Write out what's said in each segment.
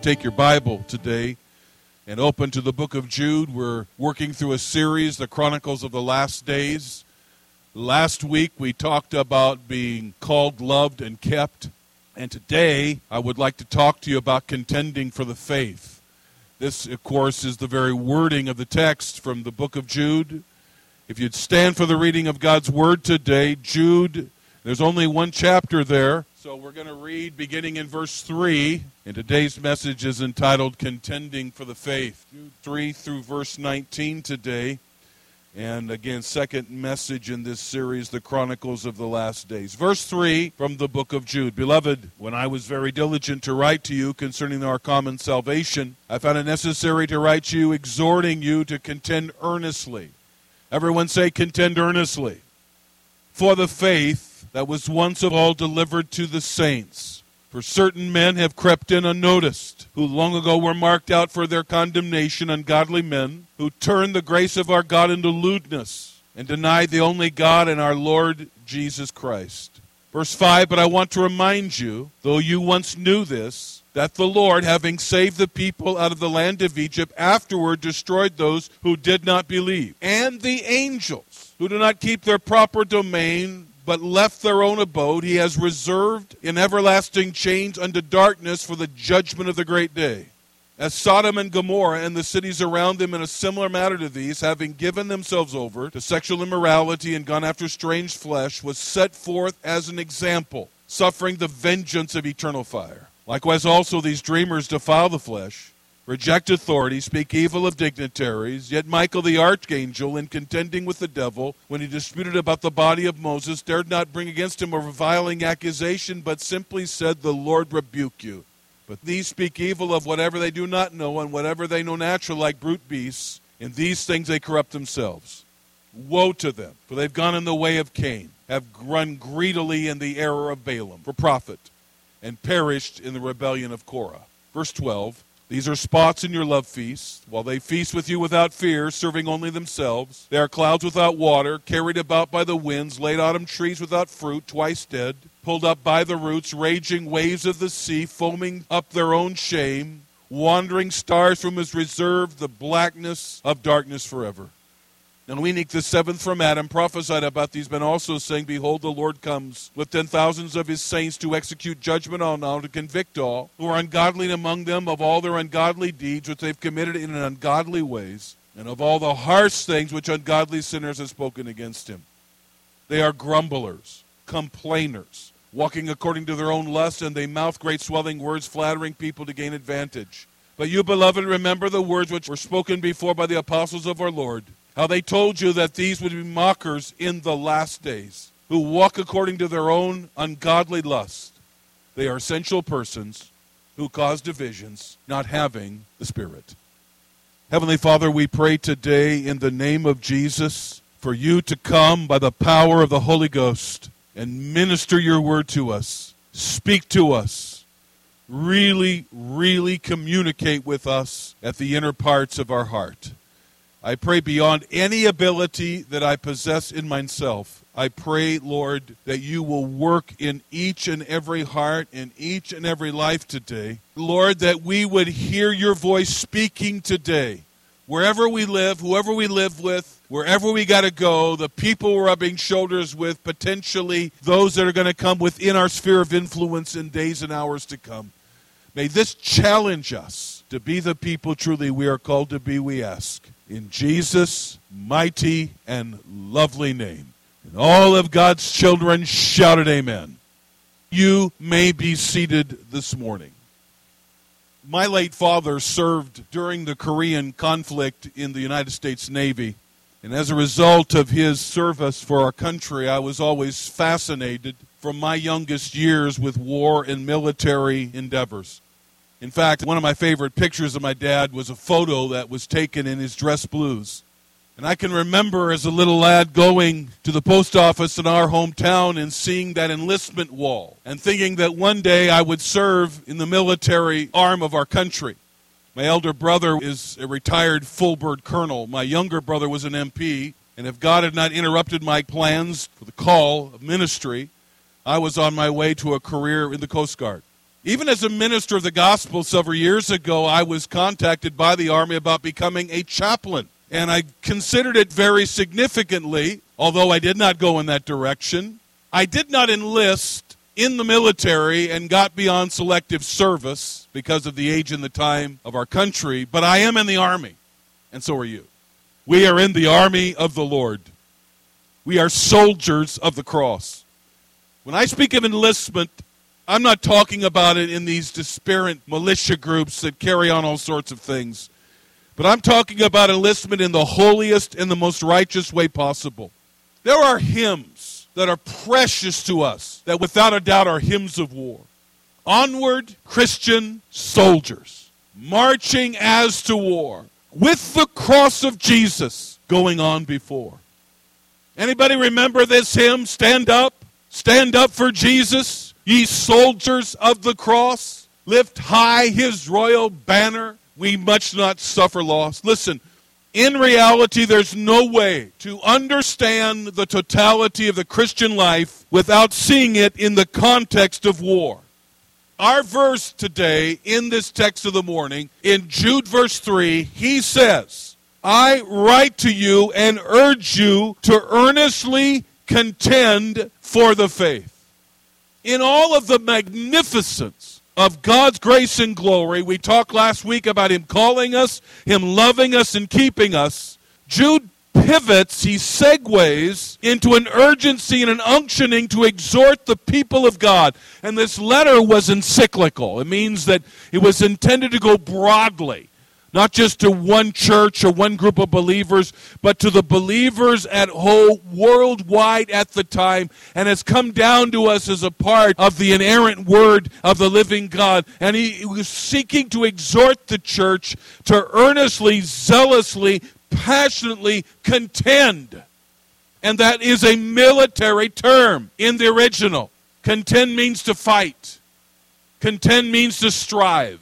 take your Bible today and open to the book of Jude. We're working through a series, The Chronicles of the Last Days. Last week we talked about being called, loved, and kept. And today I would like to talk to you about contending for the faith. This, of course, is the very wording of the text from the book of Jude. If you'd stand for the reading of God's Word today, Jude, there's only one chapter there. So we're going to read beginning in verse 3. And today's message is entitled Contending for the Faith. Jude 3 through verse 19 today. And again, second message in this series, The Chronicles of the Last Days. Verse 3 from the book of Jude. Beloved, when I was very diligent to write to you concerning our common salvation, I found it necessary to write to you, exhorting you to contend earnestly. Everyone say, contend earnestly. For the faith that was once of all delivered to the saints. For certain men have crept in unnoticed, who long ago were marked out for their condemnation, ungodly men, who turned the grace of our God into lewdness, and denied the only God and our Lord Jesus Christ. Verse 5, but I want to remind you, though you once knew this, that the Lord, having saved the people out of the land of Egypt, afterward destroyed those who did not believe, and the angels, who do not keep their proper domain, but left their own abode, he has reserved in everlasting chains unto darkness for the judgment of the great day. As Sodom and Gomorrah and the cities around them in a similar matter to these, having given themselves over to sexual immorality and gone after strange flesh, was set forth as an example, suffering the vengeance of eternal fire. Likewise also these dreamers defile the flesh, reject authority, speak evil of dignitaries. Yet Michael the archangel, in contending with the devil, when he disputed about the body of Moses, dared not bring against him a reviling accusation, but simply said, the Lord rebuke you. But these speak evil of whatever they do not know, and whatever they know natural, like brute beasts. In these things they corrupt themselves. Woe to them, for they've gone in the way of Cain, have run greedily in the error of Balaam for profit, and perished in the rebellion of Korah. Verse 12, these are spots in your love feasts, while they feast with you without fear, serving only themselves. They are clouds without water, carried about by the winds, late autumn trees without fruit, twice dead, pulled up by the roots, raging waves of the sea, foaming up their own shame, wandering stars from his reserve, the blackness of darkness forever. And Enoch the seventh from Adam prophesied about these men also, saying, behold, the Lord comes with 10,000s of his saints to execute judgment on all, to convict all who are ungodly among them of all their ungodly deeds which they've committed in ungodly ways, and of all the harsh things which ungodly sinners have spoken against him. They are grumblers, complainers, walking according to their own lust, and they mouth great swelling words, flattering people to gain advantage. But you, beloved, remember the words which were spoken before by the apostles of our Lord, how they told you that these would be mockers in the last days, who walk according to their own ungodly lust. They are sensual persons who cause divisions, not having the Spirit. Heavenly Father, we pray today in the name of Jesus for you to come by the power of the Holy Ghost and minister your word to us. Speak to us. Really, really communicate with us at the inner parts of our heart. I pray beyond any ability that I possess in myself, I pray, Lord, that you will work in each and every heart, in each and every life today. Lord, that we would hear your voice speaking today. Wherever we live, whoever we live with, wherever we got to go, the people we're rubbing shoulders with, potentially those that are going to come within our sphere of influence in days and hours to come. May this challenge us to be the people truly we are called to be, we ask. In Jesus' mighty and lovely name. And all of God's children shouted amen. You may be seated this morning. My late father served during the Korean conflict in the United States Navy. And as a result of his service for our country, I was always fascinated from my youngest years with war and military endeavors. In fact, one of my favorite pictures of my dad was a photo that was taken in his dress blues. And I can remember as a little lad going to the post office in our hometown and seeing that enlistment wall and thinking that one day I would serve in the military arm of our country. My elder brother is a retired full-bird colonel. My younger brother was an MP. And if God had not interrupted my plans for the call of ministry, I was on my way to a career in the Coast Guard. Even as a minister of the gospel several years ago, I was contacted by the Army about becoming a chaplain. And I considered it very significantly, although I did not go in that direction. I did not enlist in the military and got beyond selective service because of the age and the time of our country, but I am in the Army, and so are you. We are in the army of the Lord. We are soldiers of the cross. When I speak of enlistment, I'm not talking about it in these disparate militia groups that carry on all sorts of things. But I'm talking about enlistment in the holiest and the most righteous way possible. There are hymns that are precious to us, that without a doubt are hymns of war. Onward, Christian soldiers, marching as to war, with the cross of Jesus going on before. Anybody remember this hymn? Stand up for Jesus. Ye soldiers of the cross, lift high his royal banner, we must not suffer loss. Listen, in reality, there's no way to understand the totality of the Christian life without seeing it in the context of war. Our verse today, in this text of the morning, in Jude verse 3, he says, I write to you and urge you to earnestly contend for the faith. In all of the magnificence of God's grace and glory, we talked last week about Him calling us, Him loving us and keeping us. Jude pivots, he segues into an urgency and an unctioning to exhort the people of God. And this letter was encyclical. It means that it was intended to go broadly. Not just to one church or one group of believers, but to the believers at whole worldwide at the time, and has come down to us as a part of the inerrant word of the living God. And he was seeking to exhort the church to earnestly, zealously, passionately contend. And that is a military term in the original. Contend means to fight. Contend means to strive.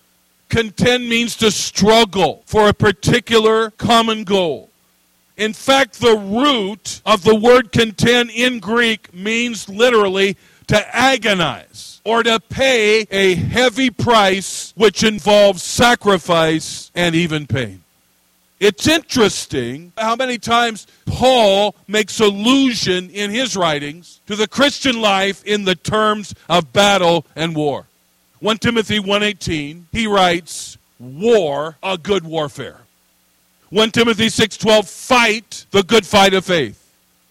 Contend means to struggle for a particular common goal. In fact, the root of the word contend in Greek means literally to agonize or to pay a heavy price, which involves sacrifice and even pain. It's interesting how many times Paul makes allusion in his writings to the Christian life in the terms of battle and war. 1 Timothy 1:18, he writes, war a good warfare. 1 Timothy 6:12, fight the good fight of faith.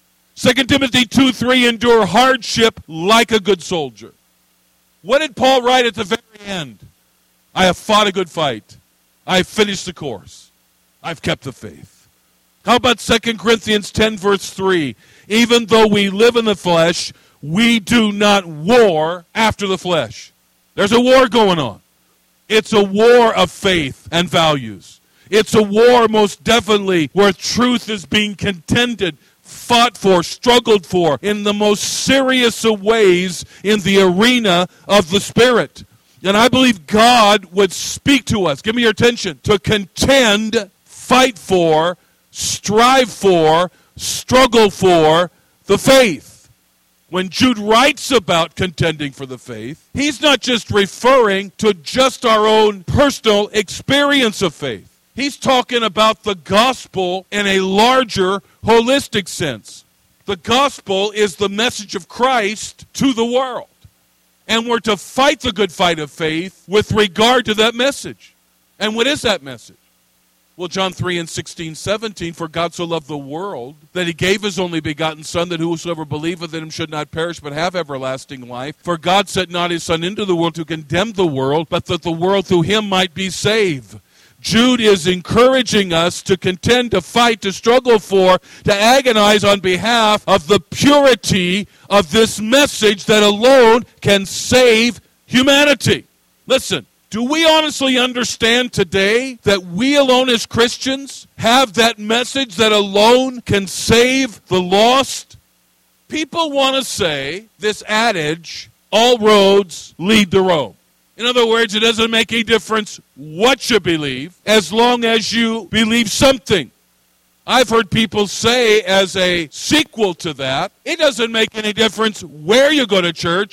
2 Timothy 2:3, endure hardship like a good soldier. What did Paul write at the very end? I have fought a good fight. I have finished the course. I've kept the faith. How about 2 Corinthians 10 verse 3? Even though we live in the flesh, we do not war after the flesh. There's a war going on. It's a war of faith and values. It's a war most definitely where truth is being contended, fought for, struggled for in the most serious of ways in the arena of the Spirit. And I believe God would speak to us, give me your attention, to contend, fight for, strive for, struggle for the faith. When Jude writes about contending for the faith, he's not just referring to just our own personal experience of faith. He's talking about the gospel in a larger, holistic sense. The gospel is the message of Christ to the world. And we're to fight the good fight of faith with regard to that message. And what is that message? Well, John 3:16-17, for God so loved the world that he gave his only begotten Son, that whosoever believeth in him should not perish but have everlasting life. For God sent not his Son into the world to condemn the world, but that the world through him might be saved. Jude is encouraging us to contend, to fight, to struggle for, to agonize on behalf of the purity of this message that alone can save humanity. Listen. Do we honestly understand today that we alone as Christians have that message that alone can save the lost? People want to say this adage, all roads lead to Rome. In other words, it doesn't make any difference what you believe as long as you believe something. I've heard people say as a sequel to that, it doesn't make any difference where you go to church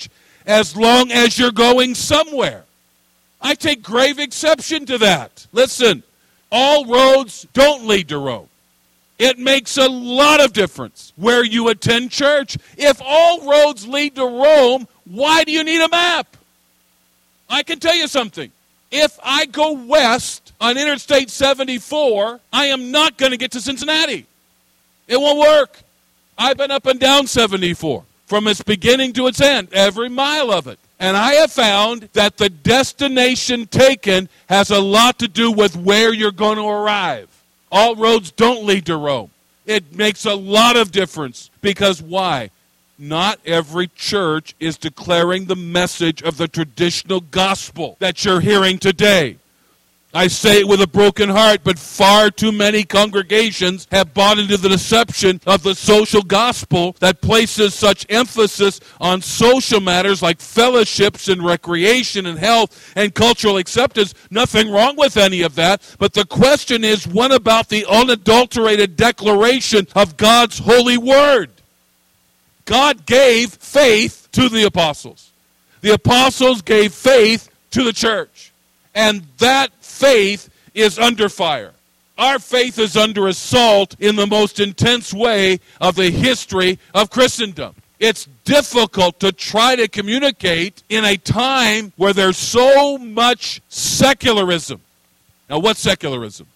as long as you're going somewhere. I take grave exception to that. Listen, all roads don't lead to Rome. It makes a lot of difference where you attend church. If all roads lead to Rome, why do you need a map? I can tell you something. If I go west on Interstate 74, I am not going to get to Cincinnati. It won't work. I've been up and down 74 from its beginning to its end, every mile of it. And I have found that the destination taken has a lot to do with where you're going to arrive. All roads don't lead to Rome. It makes a lot of difference because why? Not every church is declaring the message of the traditional gospel that you're hearing today. I say it with a broken heart, but far too many congregations have bought into the deception of the social gospel that places such emphasis on social matters like fellowships and recreation and health and cultural acceptance. Nothing wrong with any of that, but the question is, what about the unadulterated declaration of God's holy word? God gave faith to the apostles. The apostles gave faith to the church. And that faith is under fire. Our faith is under assault in the most intense way of the history of Christendom. It's difficult to try to communicate in a time where there's so much secularism. Now, what's secularism?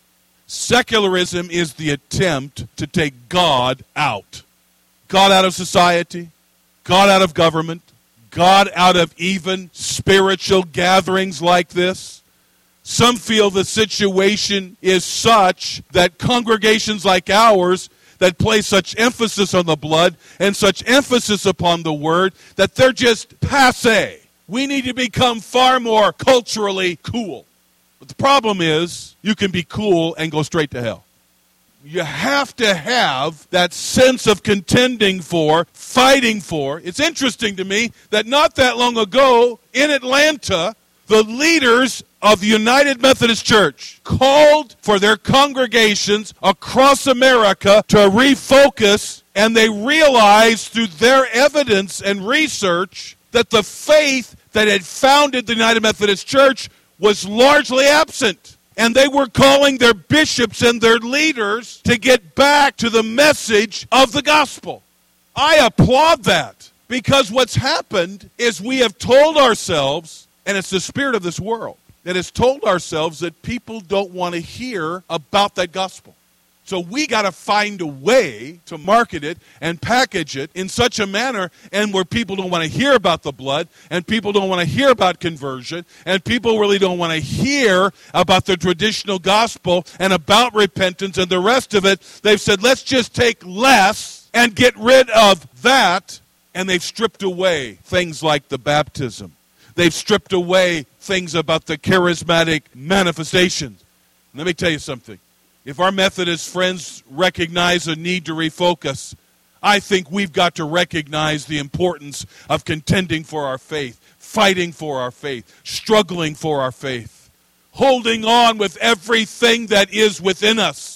Secularism is the attempt to take God out. God out of society, God out of government, God out of even spiritual gatherings like this. Some feel the situation is such that congregations like ours that place such emphasis on the blood and such emphasis upon the word that they're just passé. We need to become far more culturally cool. But the problem is you can be cool and go straight to hell. You have to have that sense of contending for, fighting for. It's interesting to me that not that long ago in Atlanta, the leaders of the United Methodist Church called for their congregations across America to refocus, and they realized through their evidence and research that the faith that had founded the United Methodist Church was largely absent. And they were calling their bishops and their leaders to get back to the message of the gospel. I applaud that because what's happened is we have told ourselves, and it's the spirit of this world, that has told ourselves that people don't want to hear about that gospel. So we got to find a way to market it and package it in such a manner and where people don't want to hear about the blood and people don't want to hear about conversion and people really don't want to hear about the traditional gospel and about repentance and the rest of it. They've said, let's just take less and get rid of that. And they've stripped away things like the baptism. They've stripped away things about the charismatic manifestations. Let me tell you something. If our Methodist friends recognize a need to refocus, I think we've got to recognize the importance of contending for our faith, fighting for our faith, struggling for our faith, holding on with everything that is within us.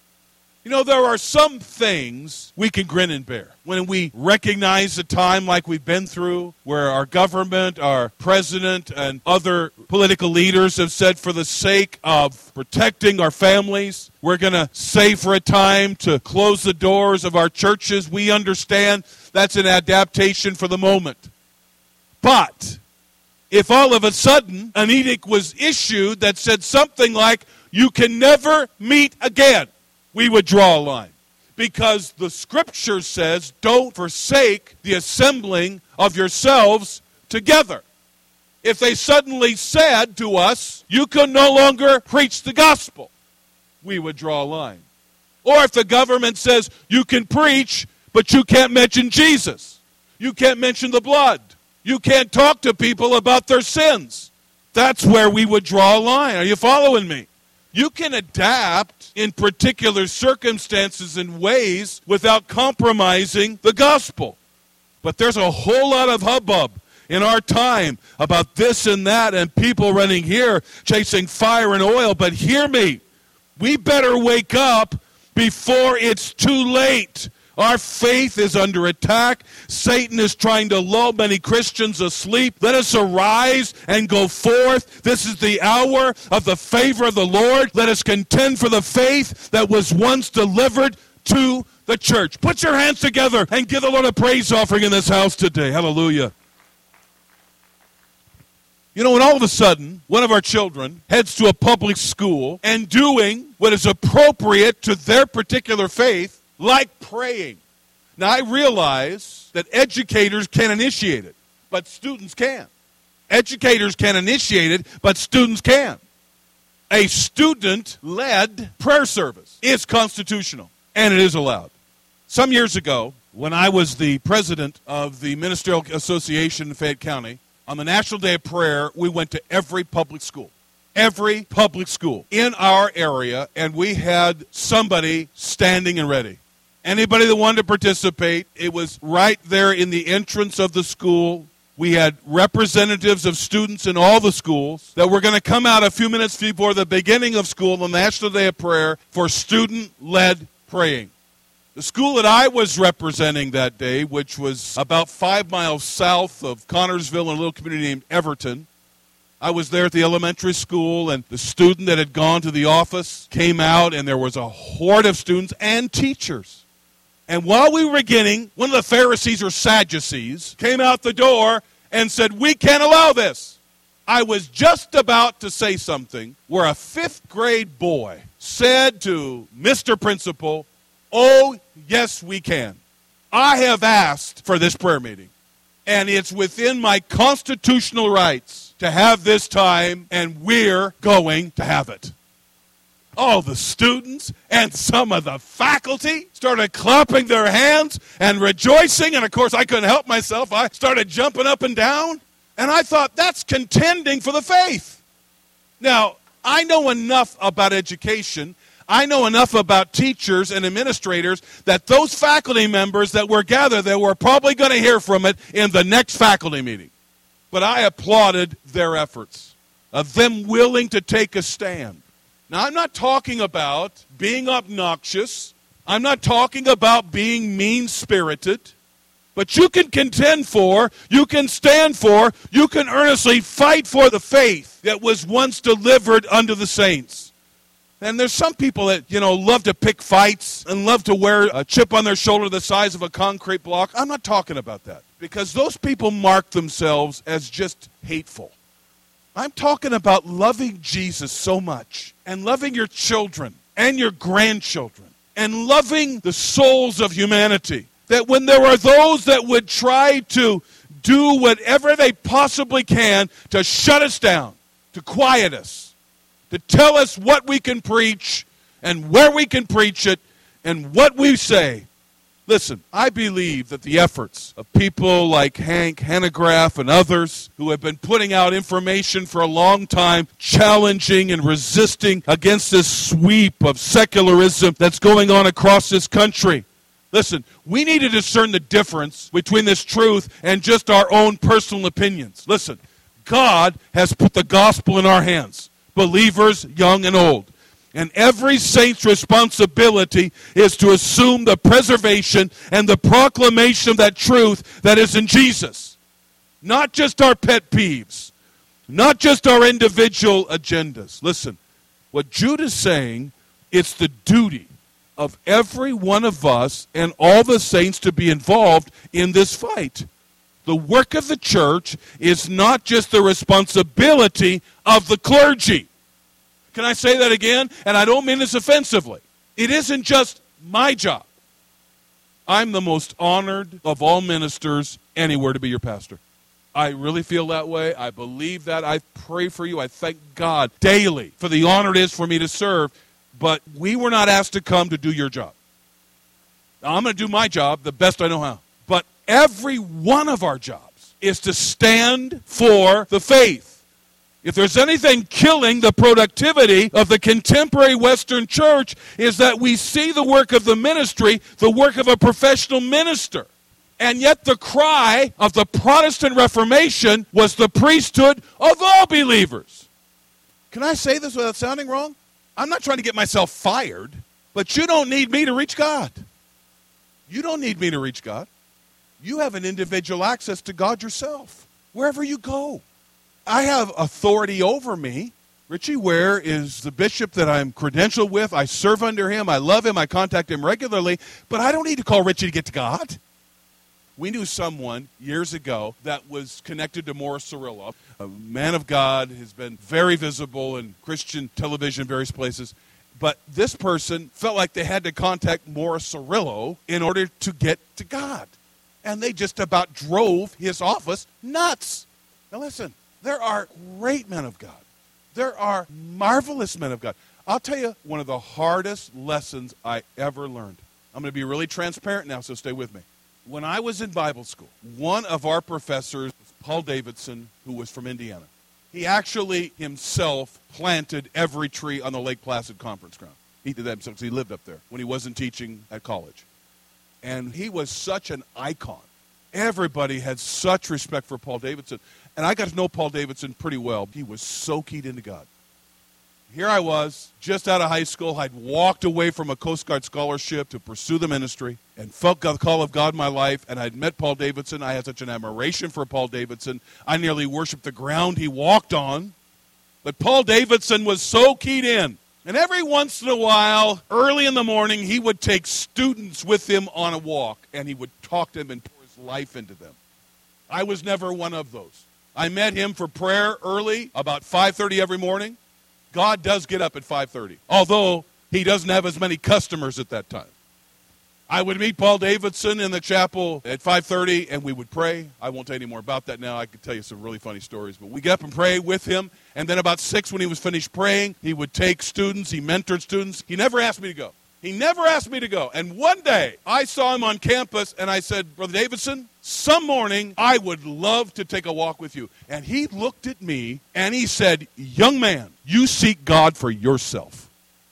You know, there are some things we can grin and bear. When we recognize a time like we've been through, where our government, our president, and other political leaders have said for the sake of protecting our families, we're going to say for a time to close the doors of our churches. We understand that's an adaptation for the moment. But if all of a sudden an edict was issued that said something like, you can never meet again, we would draw a line. Because the scripture says, don't forsake the assembling of yourselves together. If they suddenly said to us, you can no longer preach the gospel, we would draw a line. Or if the government says, you can preach, but you can't mention Jesus. You can't mention the blood. You can't talk to people about their sins. That's where we would draw a line. Are you following me? You can adapt in particular circumstances and ways without compromising the gospel. But there's a whole lot of hubbub in our time about this and that and people running here chasing fire and oil. But hear me, we better wake up before it's too late. Our faith is under attack. Satan is trying to lull many Christians asleep. Let us arise and go forth. This is the hour of the favor of the Lord. Let us contend for the faith that was once delivered to the church. Put your hands together and give the Lord a praise offering in this house today. Hallelujah. You know, when all of a sudden, one of our children heads to a public school and doing what is appropriate to their particular faith, like praying. Now, I realize that educators can't initiate it, but students can. Educators can initiate it, but students can. A student-led prayer service is constitutional, and it is allowed. Some years ago, when I was the president of the Ministerial Association in Fayette County, on the National Day of Prayer, we went to every public school in our area, and we had somebody standing and ready. Anybody that wanted to participate, it was right there in the entrance of the school. We had representatives of students in all the schools that were going to come out a few minutes before the beginning of school on the National Day of Prayer for student-led praying. The school that I was representing that day, which was about 5 miles south of Connorsville in a little community named Everton, I was there at the elementary school, and the student that had gone to the office came out, and there was a horde of students and teachers. And while we were beginning, one of the Pharisees or Sadducees came out the door and said, "We can't allow this." I was just about to say something where a 5th grade boy said to Mr. Principal, "Oh, yes, we can. I have asked for this prayer meeting, and it's within my constitutional rights to have this time, and we're going to have it." All the students and some of the faculty started clapping their hands and rejoicing, and of course I couldn't help myself. I started jumping up and down, and I thought, that's contending for the faith. Now, I know enough about education, I know enough about teachers and administrators that those faculty members that were gathered there were probably going to hear from it in the next faculty meeting. But I applauded their efforts of them willing to take a stand. Now, I'm not talking about being obnoxious. I'm not talking about being mean-spirited. But you can contend for, you can stand for, you can earnestly fight for the faith that was once delivered unto the saints. And there's some people that, love to pick fights and love to wear a chip on their shoulder the size of a concrete block. I'm not talking about that, because those people mark themselves as just hateful. I'm talking about loving Jesus so much, and loving your children and your grandchildren, and loving the souls of humanity, that when there are those that would try to do whatever they possibly can to shut us down, to quiet us, to tell us what we can preach and where we can preach it and what we say. Listen, I believe that the efforts of people like Hank Hanegraaff and others who have been putting out information for a long time, challenging and resisting against this sweep of secularism that's going on across this country. Listen, we need to discern the difference between this truth and just our own personal opinions. Listen, God has put the gospel in our hands, believers, young and old. And every saint's responsibility is to assume the preservation and the proclamation of that truth that is in Jesus. Not just our pet peeves, not just our individual agendas. Listen, what Jude is saying, it's the duty of every one of us and all the saints to be involved in this fight. The work of the church is not just the responsibility of the clergy. Can I say that again? And I don't mean this offensively. It isn't just my job. I'm the most honored of all ministers anywhere to be your pastor. I really feel that way. I believe that. I pray for you. I thank God daily for the honor it is for me to serve. But we were not asked to come to do your job. Now, I'm going to do my job the best I know how. But every one of our jobs is to stand for the faith. If there's anything killing the productivity of the contemporary Western church, is that we see the work of the ministry, the work of a professional minister. And yet the cry of the Protestant Reformation was the priesthood of all believers. Can I say this without sounding wrong? I'm not trying to get myself fired, but you don't need me to reach God. You don't need me to reach God. You have an individual access to God yourself, wherever you go. I have authority over me. Richie Ware is the bishop that I'm credentialed with. I serve under him. I love him. I contact him regularly. But I don't need to call Richie to get to God. We knew someone years ago that was connected to Morris Cerullo. A man of God, has been very visible in Christian television, various places. But this person felt like they had to contact Morris Cerullo in order to get to God. And they just about drove his office nuts. Now listen, there are great men of God. There are marvelous men of God. I'll tell you one of the hardest lessons I ever learned. I'm going to be really transparent now, so stay with me. When I was in Bible school, one of our professors, Paul Davidson, who was from Indiana, he actually himself planted every tree on the Lake Placid Conference Ground. He did that himself because he lived up there when he wasn't teaching at college. And he was such an icon. Everybody had such respect for Paul Davidson. And I got to know Paul Davidson pretty well. He was so keyed into God. Here I was, just out of high school. I'd walked away from a Coast Guard scholarship to pursue the ministry and felt the call of God in my life. And I'd met Paul Davidson. I had such an admiration for Paul Davidson. I nearly worshiped the ground he walked on. But Paul Davidson was so keyed in. And every once in a while, early in the morning, he would take students with him on a walk. And he would talk to them and pour his life into them. I was never one of those. I met him for prayer early, about 5:30 every morning. God does get up at 5:30, although he doesn't have as many customers at that time. I would meet Paul Davidson in the chapel at 5:30, and we would pray. I won't tell you any more about that now. I could tell you some really funny stories. But we get up and pray with him, and then about 6, when he was finished praying, he would take students. He mentored students. He never asked me to go. He never asked me to go. And one day, I saw him on campus, and I said, Brother Davidson, some morning, I would love to take a walk with you. And he looked at me, and he said, young man, you seek God for yourself.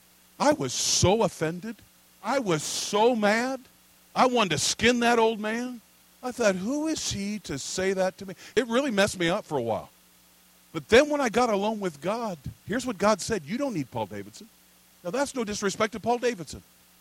I was so offended. I was so mad. I wanted to skin that old man. I thought, who is he to say that to me? It really messed me up for a while. But then when I got alone with God, here's what God said. You don't need Paul Davidson. Now, that's no disrespect to Paul Davidson.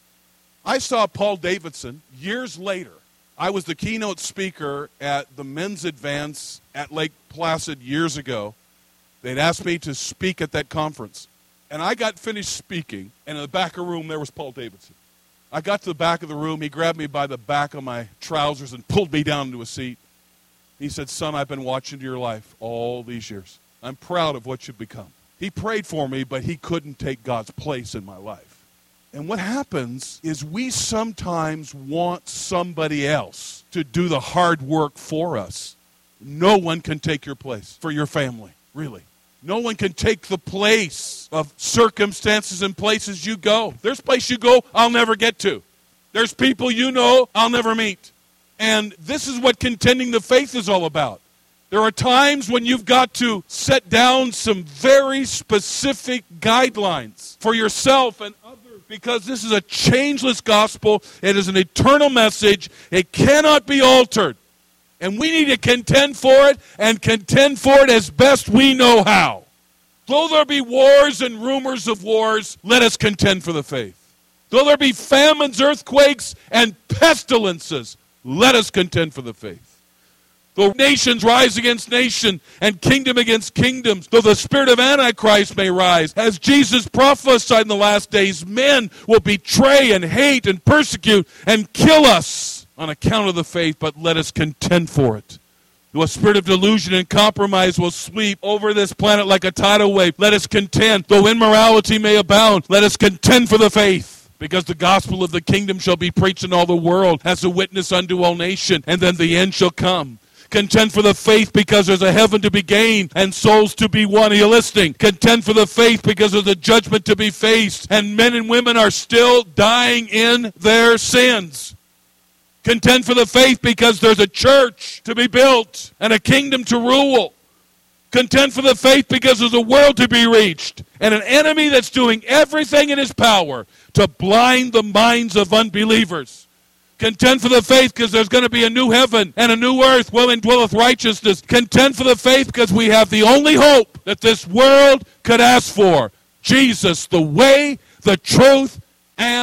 I saw Paul Davidson years later. I was the keynote speaker at the men's advance at Lake Placid years ago. They'd asked me to speak at that conference. And I got finished speaking, and in the back of the room, there was Paul Davidson. I got to the back of the room. He grabbed me by the back of my trousers and pulled me down into a seat. He said, son, I've been watching your life all these years. I'm proud of what you've become. He prayed for me, but he couldn't take God's place in my life. And what happens is we sometimes want somebody else to do the hard work for us. No one can take your place for your family, really. No one can take the place of circumstances and places you go. There's places you go I'll never get to. There's people you know I'll never meet. And this is what contending the faith is all about. There are times when you've got to set down some very specific guidelines for yourself and others, because this is a changeless gospel. It is an eternal message. It cannot be altered. And we need to contend for it, and contend for it as best we know how. Though there be wars and rumors of wars, let us contend for the faith. Though there be famines, earthquakes, and pestilences, let us contend for the faith. Though nations rise against nation and kingdom against kingdoms, though the spirit of Antichrist may rise, as Jesus prophesied in the last days, men will betray and hate and persecute and kill us on account of the faith, but let us contend for it. Though a spirit of delusion and compromise will sweep over this planet like a tidal wave, let us contend. Though immorality may abound, let us contend for the faith. Because the gospel of the kingdom shall be preached in all the world as a witness unto all nations, and then the end shall come. Contend for the faith because there's a heaven to be gained and souls to be won. Are you listening? Contend for the faith because there's a judgment to be faced, and men and women are still dying in their sins. Contend for the faith because there's a church to be built and a kingdom to rule. Contend for the faith because there's a world to be reached and an enemy that's doing everything in his power to blind the minds of unbelievers. Contend for the faith because there's going to be a new heaven and a new earth wherein dwelleth righteousness. Contend for the faith because we have the only hope that this world could ask for. Jesus, the way, the truth, and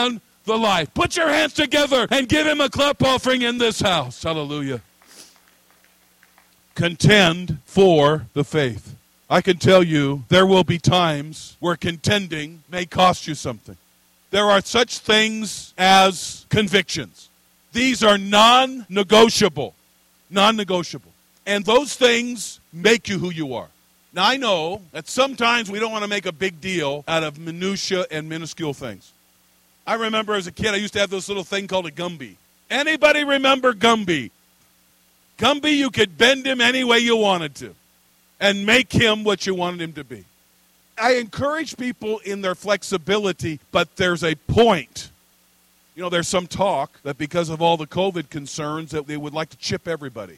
the life. Put your hands together and give him a clap offering in this house. Hallelujah. Contend for the faith. I can tell you there will be times where contending may cost you something. There are such things as convictions. These are non-negotiable. Non-negotiable. And those things make you who you are. Now, I know that sometimes we don't want to make a big deal out of minutia and minuscule things. I remember as a kid, I used to have this little thing called a Gumby. Anybody remember Gumby? Gumby, you could bend him any way you wanted to and make him what you wanted him to be. I encourage people in their flexibility, but there's a point. You know, there's some talk that because of all the COVID concerns that they would like to chip everybody.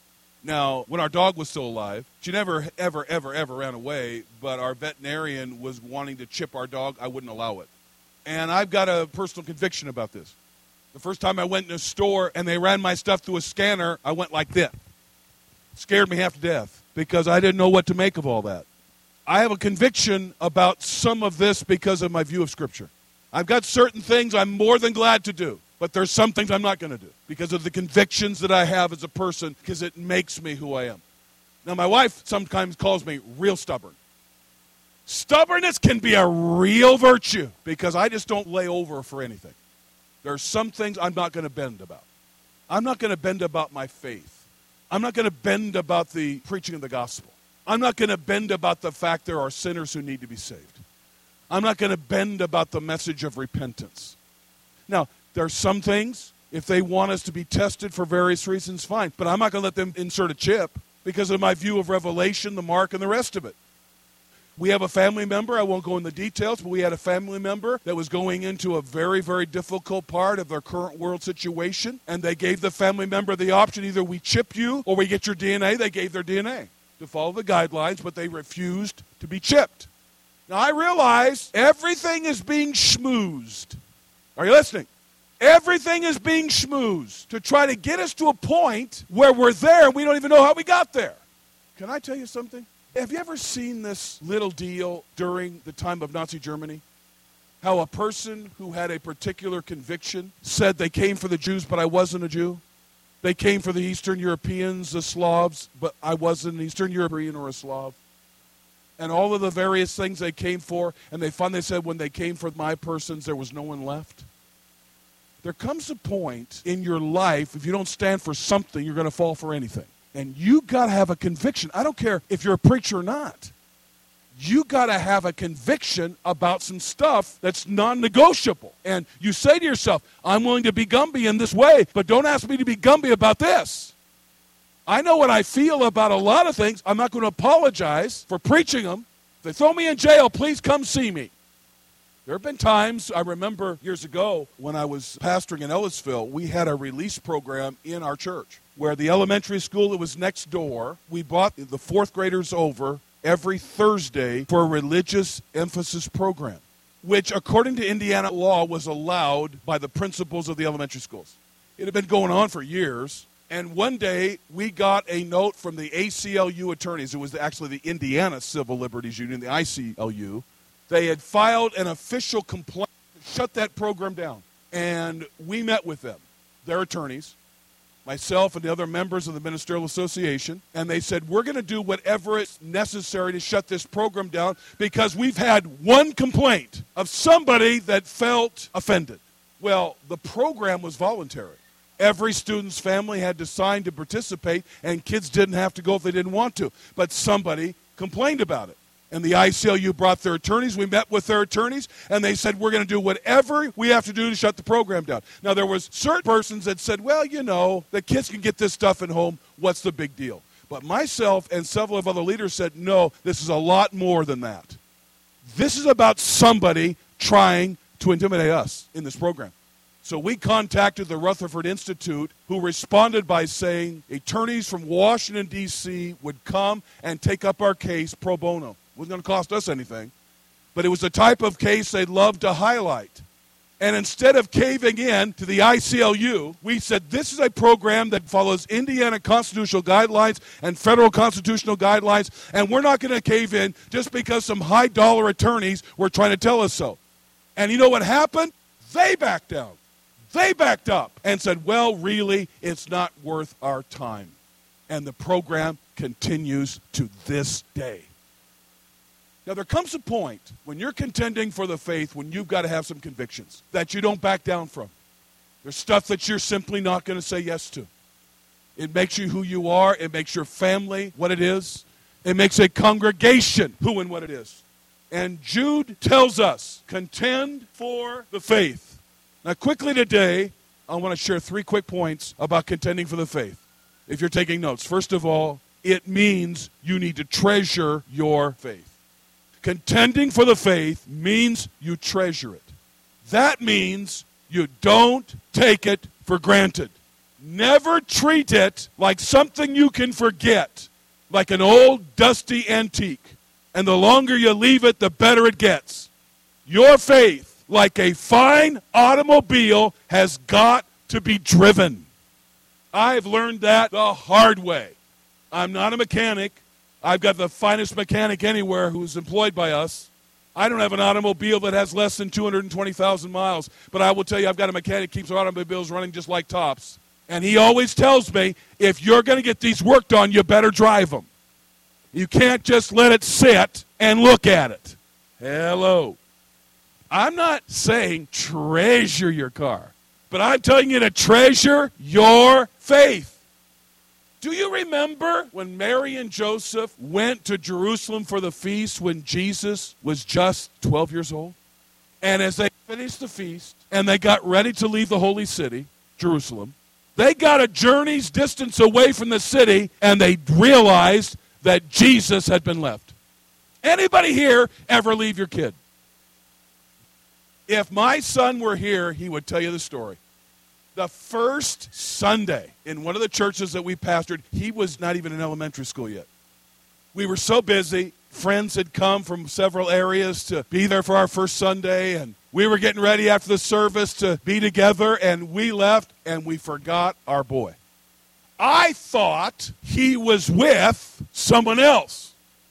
Now, when our dog was still alive, she never, ever, ever, ever ran away, but our veterinarian was wanting to chip our dog. I wouldn't allow it. And I've got a personal conviction about this. The first time I went in a store and they ran my stuff through a scanner, I went like this. It scared me half to death because I didn't know what to make of all that. I have a conviction about some of this because of my view of Scripture. I've got certain things I'm more than glad to do, but there's some things I'm not going to do because of the convictions that I have as a person because it makes me who I am. Now, my wife sometimes calls me real stubborn. Stubbornness can be a real virtue because I just don't lay over for anything. There are some things I'm not going to bend about. I'm not going to bend about my faith. I'm not going to bend about the preaching of the gospel. I'm not going to bend about the fact there are sinners who need to be saved. I'm not going to bend about the message of repentance. Now, there are some things, if they want us to be tested for various reasons, fine. But I'm not going to let them insert a chip because of my view of Revelation, the mark, and the rest of it. We have a family member, I won't go into the details, but we had a family member that was going into a very, very difficult part of their current world situation, and they gave the family member the option, either we chip you or we get your DNA. They gave their DNA to follow the guidelines, but they refused to be chipped. Now, I realize everything is being schmoozed. Are you listening? Everything is being schmoozed to try to get us to a point where we're there and we don't even know how we got there. Can I tell you something? Have you ever seen this little deal during the time of Nazi Germany? How a person who had a particular conviction said they came for the Jews, but I wasn't a Jew. They came for the Eastern Europeans, the Slavs, but I wasn't an Eastern European or a Slav. And all of the various things they came for, and they finally said when they came for my persons, there was no one left. There comes a point in your life, if you don't stand for something, you're going to fall for anything. And you got to have a conviction. I don't care if you're a preacher or not. You got to have a conviction about some stuff that's non-negotiable. And you say to yourself, I'm willing to be Gumby in this way, but don't ask me to be Gumby about this. I know what I feel about a lot of things. I'm not going to apologize for preaching them. If they throw me in jail, please come see me. There have been times, I remember years ago when I was pastoring in Ellisville, we had a release program in our church where the elementary school that was next door, we brought the fourth graders over every Thursday for a religious emphasis program, which according to Indiana law was allowed by the principals of the elementary schools. It had been going on for years. And one day, we got a note from the ACLU attorneys. It was actually the Indiana Civil Liberties Union, the ICLU. They had filed an official complaint to shut that program down. And we met with them, their attorneys, myself and the other members of the Ministerial Association, and they said, we're going to do whatever is necessary to shut this program down because we've had one complaint of somebody that felt offended. Well, the program was voluntary. Every student's family had to sign to participate, and kids didn't have to go if they didn't want to. But somebody complained about it. And the ICLU brought their attorneys. We met with their attorneys, and they said, we're going to do whatever we have to do to shut the program down. Now, there was certain persons that said, well, you know, the kids can get this stuff at home. What's the big deal? But myself and several of other leaders said, no, this is a lot more than that. This is about somebody trying to intimidate us in this program. So we contacted the Rutherford Institute, who responded by saying attorneys from Washington, D.C. would come and take up our case pro bono. It wasn't going to cost us anything. But it was the type of case they'd love to highlight. And instead of caving in to the ICLU, we said this is a program that follows Indiana constitutional guidelines and federal constitutional guidelines, and we're not going to cave in just because some high-dollar attorneys were trying to tell us so. And you know what happened? They backed down. They backed up and said, well, really, it's not worth our time. And the program continues to this day. Now, there comes a point when you're contending for the faith when you've got to have some convictions that you don't back down from. There's stuff that you're simply not going to say yes to. It makes you who you are. It makes your family what it is. It makes a congregation who and what it is. And Jude tells us, contend for the faith. Now, quickly today, I want to share 3 quick points about contending for the faith. If you're taking notes, first of all, it means you need to treasure your faith. Contending for the faith means you treasure it. That means you don't take it for granted. Never treat it like something you can forget, like an old dusty antique. And the longer you leave it, the better it gets. Your faith, like a fine automobile, has got to be driven. I've learned that the hard way. I'm not a mechanic. I've got the finest mechanic anywhere who's employed by us. I don't have an automobile that has less than 220,000 miles, but I will tell you I've got a mechanic who keeps our automobiles running just like tops. And he always tells me, if you're going to get these worked on, you better drive them. You can't just let it sit and look at it. Hello. I'm not saying treasure your car, but I'm telling you to treasure your faith. Do you remember when Mary and Joseph went to Jerusalem for the feast when Jesus was just 12 years old? And as they finished the feast and they got ready to leave the holy city, Jerusalem, they got a journey's distance away from the city and they realized that Jesus had been left. Anybody here ever leave your kid? If my son were here, he would tell you the story. The first Sunday in one of the churches that we pastored, he was not even in elementary school yet. We were so busy. Friends had come from several areas to be there for our first Sunday, and we were getting ready after the service to be together, and we left, and we forgot our boy. I thought he was with someone else.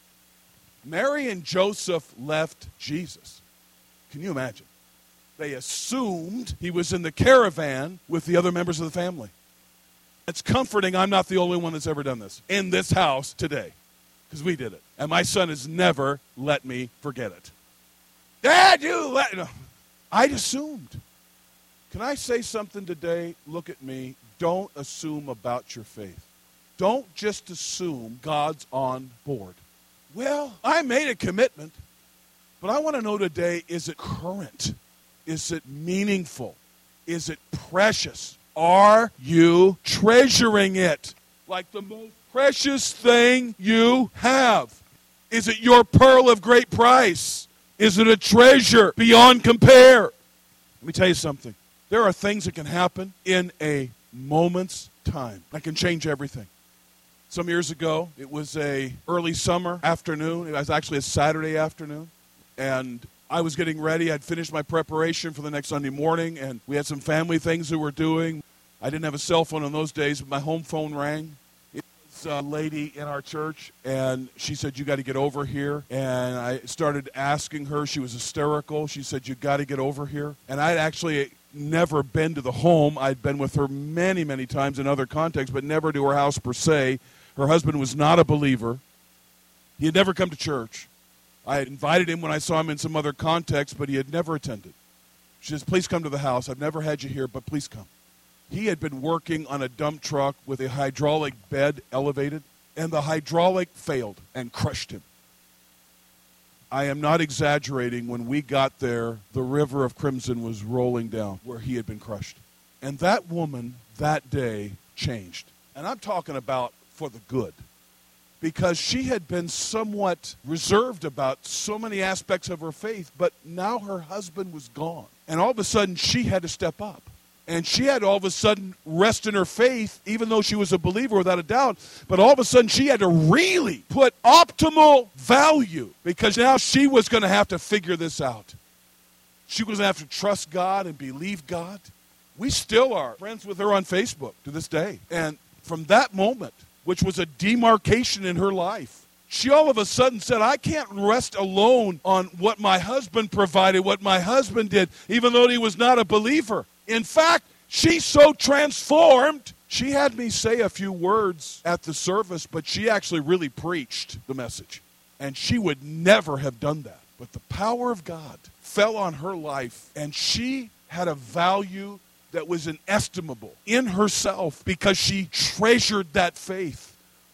Mary and Joseph left Jesus. Can you imagine? They assumed he was in the caravan with the other members of the family. It's comforting I'm not the only one that's ever done this in this house today, because we did it. And my son has never let me forget it. Dad, no. I assumed. Can I say something today? Look at me. Don't assume about your faith. Don't just assume God's on board. Well, I made a commitment, but I want to know today, is it current? Is it meaningful? Is it precious? Are you treasuring it like the most precious thing you have? Is it your pearl of great price? Is it a treasure beyond compare? Let me tell you something. There are things that can happen in a moment's time that can change everything. Some years ago, it was a early summer afternoon. It was actually a Saturday afternoon. And I was getting ready. I'd finished my preparation for the next Sunday morning, and we had some family things that we're doing. I didn't have a cell phone in those days, but my home phone rang. It was a lady in our church, and she said, you got to get over here. And I started asking her. She was hysterical. She said, you got to get over here. And I'd actually never been to the home. I'd been with her many, many times in other contexts, but never to her house per se. Her husband was not a believer. He had never come to church. I had invited him when I saw him in some other context, but he had never attended. She says, please come to the house. I've never had you here, but please come. He had been working on a dump truck with a hydraulic bed elevated, and the hydraulic failed and crushed him. I am not exaggerating. When we got there, the river of crimson was rolling down where he had been crushed. And that woman that day changed. And I'm talking about for the good. Because she had been somewhat reserved about so many aspects of her faith, but now her husband was gone. And all of a sudden, she had to step up. And she had to all of a sudden rest in her faith, even though she was a believer without a doubt. But all of a sudden, she had to really put optimal value, because now she was going to have to figure this out. She was going to have to trust God and believe God. We still are friends with her on Facebook to this day. And from that moment, which was a demarcation in her life, She all of a sudden said, I can't rest alone on what my husband provided, what my husband did, even though he was not a believer. In fact, she's so transformed, she had me say a few words at the service, but she actually really preached the message. And she would never have done that. But the power of God fell on her life, and she had a value that was inestimable in herself because she treasured that faith.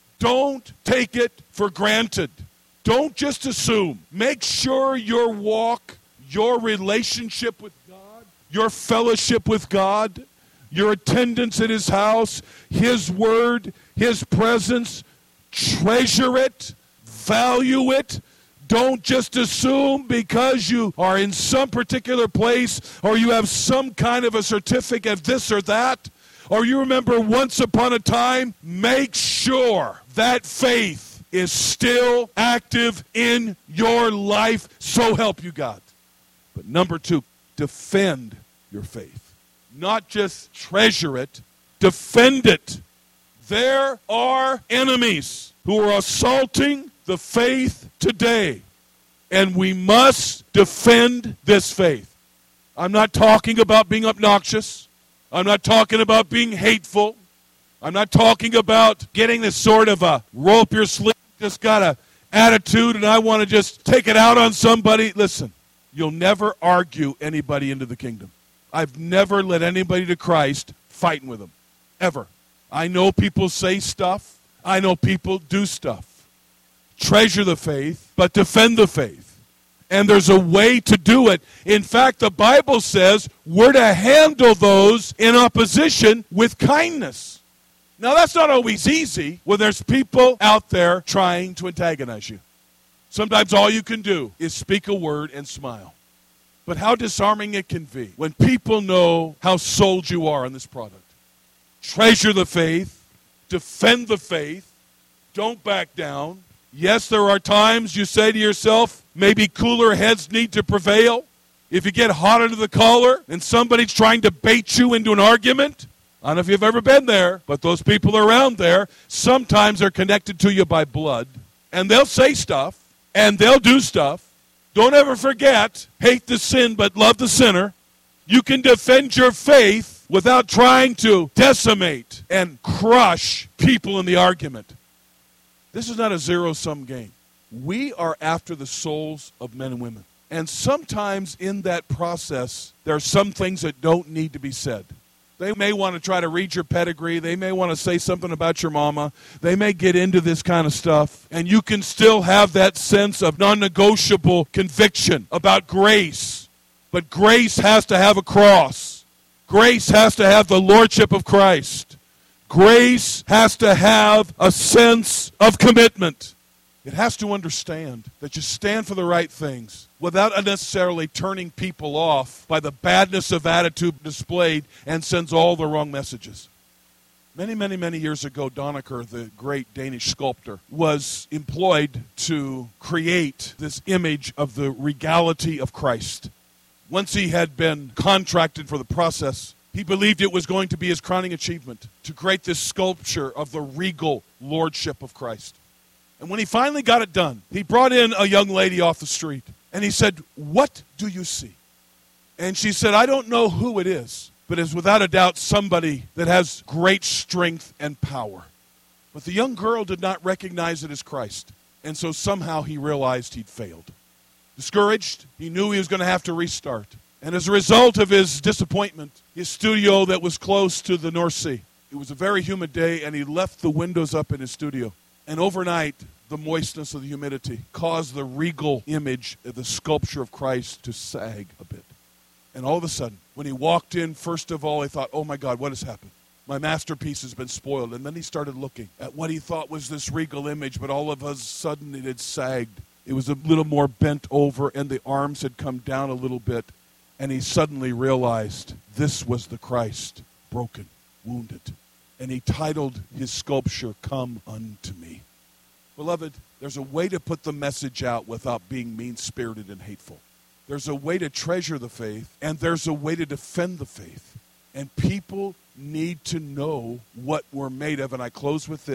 Don't take it for granted. Don't just assume. Make sure your walk, your relationship with God, your fellowship with God, your attendance at His house, His word, His presence, treasure it, value it. Don't just assume because you are in some particular place or you have some kind of a certificate of this or that, or you remember once upon a time. Make sure that faith is still active in your life, so help you God. But number 2, defend your faith. Not just treasure it, defend it. There are enemies who are assaulting the faith today, and we must defend this faith. I'm not talking about being obnoxious. I'm not talking about being hateful. I'm not talking about getting this sort of a roll up your sleeve, just got an attitude and I want to just take it out on somebody. Listen, you'll never argue anybody into the kingdom. I've never led anybody to Christ fighting with them, ever. I know people say stuff. I know people do stuff. Treasure the faith, but defend the faith. And there's a way to do it. In fact, the Bible says we're to handle those in opposition with kindness. Now, that's not always easy when there's people out there trying to antagonize you. Sometimes all you can do is speak a word and smile. But how disarming it can be when people know how sold you are on this product. Treasure the faith. Defend the faith. Don't back down. Yes, there are times you say to yourself, maybe cooler heads need to prevail. If you get hot under the collar and somebody's trying to bait you into an argument, I don't know if you've ever been there, but those people around there, sometimes they're connected to you by blood. And they'll say stuff, and they'll do stuff. Don't ever forget, hate the sin but love the sinner. You can defend your faith without trying to decimate and crush people in the argument. This is not a zero-sum game. We are after the souls of men and women. And sometimes in that process, there are some things that don't need to be said. They may want to try to read your pedigree. They may want to say something about your mama. They may get into this kind of stuff. And you can still have that sense of non-negotiable conviction about grace. But grace has to have a cross. Grace has to have the lordship of Christ. Grace has to have a sense of commitment. It has to understand that you stand for the right things without unnecessarily turning people off by the badness of attitude displayed and sends all the wrong messages. Many, many, many years ago, Donneker, the great Danish sculptor, was employed to create this image of the regality of Christ. Once he had been contracted for the process, he believed it was going to be his crowning achievement to create this sculpture of the regal lordship of Christ. And when he finally got it done, he brought in a young lady off the street. And he said, "What do you see?" And she said, "I don't know who it is, but it's without a doubt somebody that has great strength and power." But the young girl did not recognize it as Christ. And so somehow he realized he'd failed. Discouraged, he knew he was going to have to restart. And as a result of his disappointment, his studio that was close to the North Sea, it was a very humid day, and he left the windows up in his studio. And overnight, the moistness of the humidity caused the regal image of the sculpture of Christ to sag a bit. And all of a sudden, when he walked in, first of all, he thought, "Oh my God, what has happened? My masterpiece has been spoiled." And then he started looking at what he thought was this regal image, but all of a sudden it had sagged. It was a little more bent over, and the arms had come down a little bit. And he suddenly realized this was the Christ, broken, wounded. And he titled his sculpture, "Come Unto Me." Beloved, there's a way to put the message out without being mean-spirited and hateful. There's a way to treasure the faith, and there's a way to defend the faith. And people need to know what we're made of. And I close with this.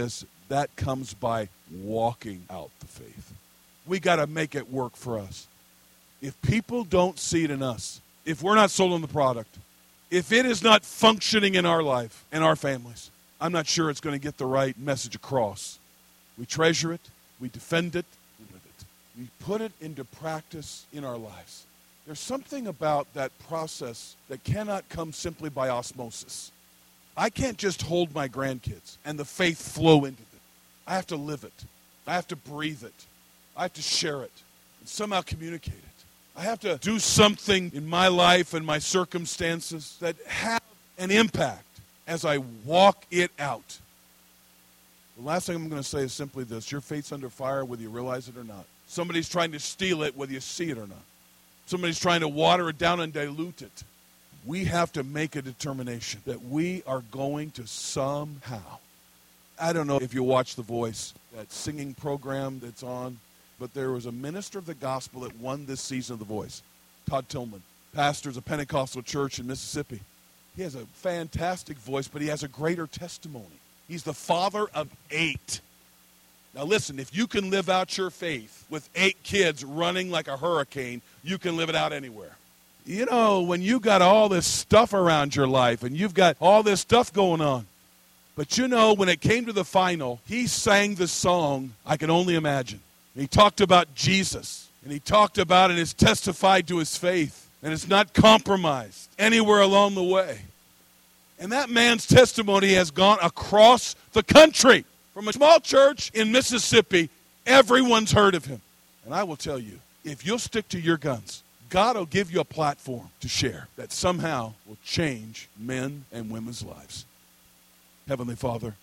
That comes by walking out the faith. We got to make it work for us. If people don't see it in us, if we're not sold on the product, if it is not functioning in our life and our families, I'm not sure it's going to get the right message across. We treasure it, we defend it, we live it. We put it into practice in our lives. There's something about that process that cannot come simply by osmosis. I can't just hold my grandkids and the faith flow into them. I have to live it. I have to breathe it. I have to share it and somehow communicate it. I have to do something in my life and my circumstances that have an impact as I walk it out. The last thing I'm going to say is simply this. Your faith's under fire whether you realize it or not. Somebody's trying to steal it whether you see it or not. Somebody's trying to water it down and dilute it. We have to make a determination that we are going to somehow. I don't know if you watch The Voice, that singing program that's on, but there was a minister of the gospel that won this season of The Voice, Todd Tillman, pastors a Pentecostal church in Mississippi. He has a fantastic voice, but he has a greater testimony. He's the father of 8. Now listen, if you can live out your faith with 8 kids running like a hurricane, you can live it out anywhere. You know, when you got all this stuff around your life and you've got all this stuff going on, but you know, when it came to the final, he sang the song, I Can Only Imagine. He talked about Jesus, and he talked about and has testified to his faith, and it's not compromised anywhere along the way. And that man's testimony has gone across the country. From a small church in Mississippi, everyone's heard of him. And I will tell you, if you'll stick to your guns, God will give you a platform to share that somehow will change men and women's lives. Heavenly Father,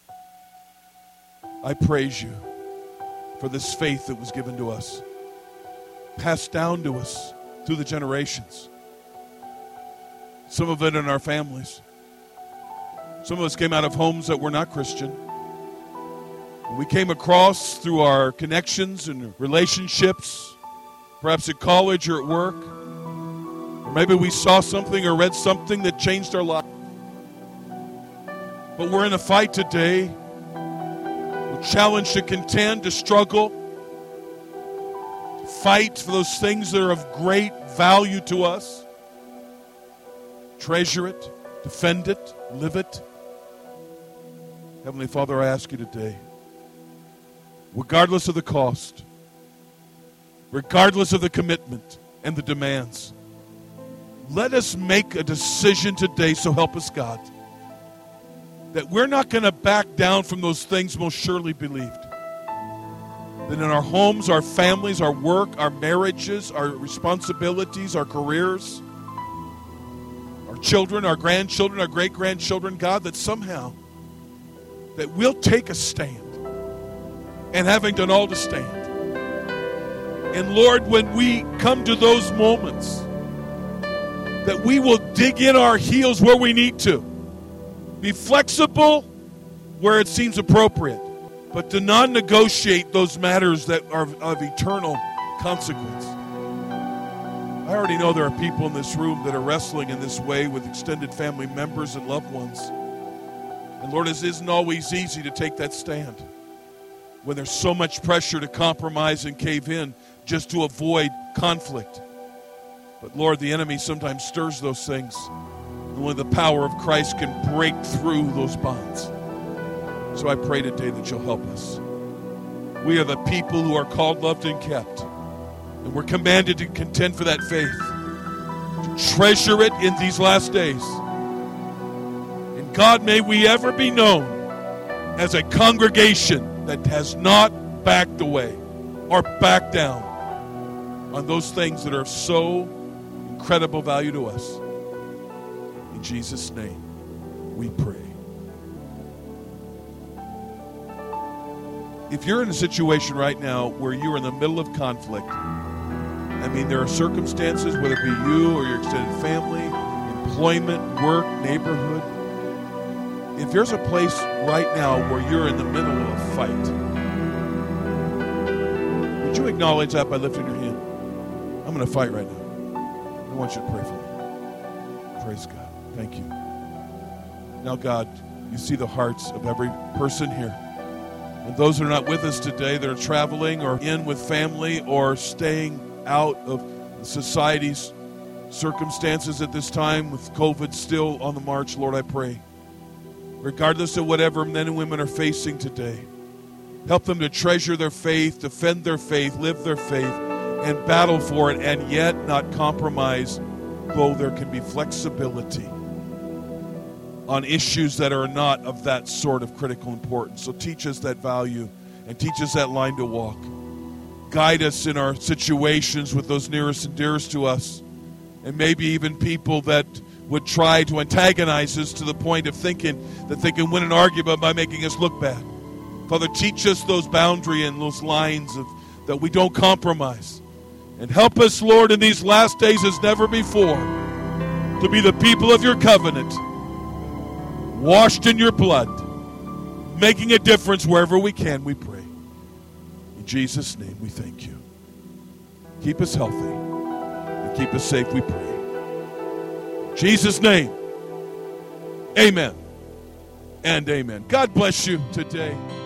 I praise you for this faith that was given to us, passed down to us through the generations. Some of it in our families. Some of us came out of homes that were not Christian. We came across through our connections and relationships, perhaps at college or at work. Or maybe we saw something or read something that changed our life. But we're in a fight today. We're challenged to contend, to struggle, to fight for those things that are of great value to us. Treasure it, defend it, live it. Heavenly Father, I ask you today, regardless of the cost, regardless of the commitment and the demands, let us make a decision today, so help us God, that we're not going to back down from those things most surely believed. That in our homes, our families, our work, our marriages, our responsibilities, our careers, our children, our grandchildren, our great-grandchildren, God, that somehow that we'll take a stand. And having done all to stand. And Lord, when we come to those moments, that we will dig in our heels where we need to. Be flexible where it seems appropriate, but to non-negotiate those matters that are of eternal consequence. I already know there are people in this room that are wrestling in this way with extended family members and loved ones. And Lord, it isn't always easy to take that stand when there's so much pressure to compromise and cave in just to avoid conflict. But Lord, the enemy sometimes stirs those things. And only the power of Christ can break through those bonds. So I pray today that you'll help us. We are the people who are called, loved, and kept. And we're commanded to contend for that faith. To treasure it in these last days. And God, may we ever be known as a congregation that has not backed away or backed down on those things that are of so incredible value to us. In Jesus' name, we pray. If you're in a situation right now where you're in the middle of conflict, I mean, there are circumstances, whether it be you or your extended family, employment, work, neighborhood. If there's a place right now where you're in the middle of a fight, would you acknowledge that by lifting your hand? I'm going to fight right now. I want you to pray for me. Praise God. Thank you. Now, God, you see the hearts of every person here. And those that are not with us today, that are traveling or in with family or staying out of society's circumstances at this time with COVID still on the march, Lord, I pray, regardless of whatever men and women are facing today, help them to treasure their faith, defend their faith, live their faith, and battle for it, and yet not compromise, though there can be flexibility on issues that are not of that sort of critical importance. So teach us that value and teach us that line to walk. Guide us in our situations with those nearest and dearest to us, and maybe even people that would try to antagonize us to the point of thinking that they can win an argument by making us look bad. Father, teach us those boundaries and those lines of that we don't compromise. And help us, Lord, in these last days as never before, to be the people of your covenant, washed in your blood, making a difference wherever we can, we pray. In Jesus' name, we thank you. Keep us healthy and keep us safe, we pray. In Jesus' name, amen and amen. God bless you today.